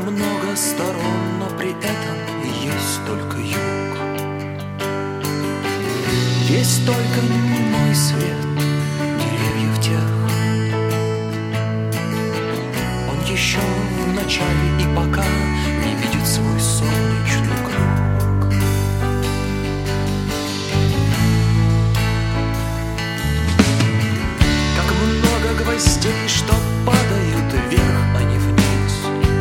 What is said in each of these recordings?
много сторон, но при этом есть только юг. Есть только немой свет деревьев тех. Он еще в начале и пока не видит свой солнечный круг. Как много гвоздей, что падают вверх, а не вниз.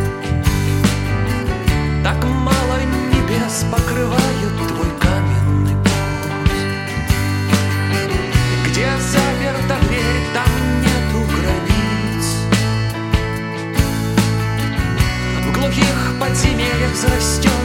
Так мало небес покрывают твой каменный путь. Где заперта дверь, там нету границ. В глухих подземельях зарастет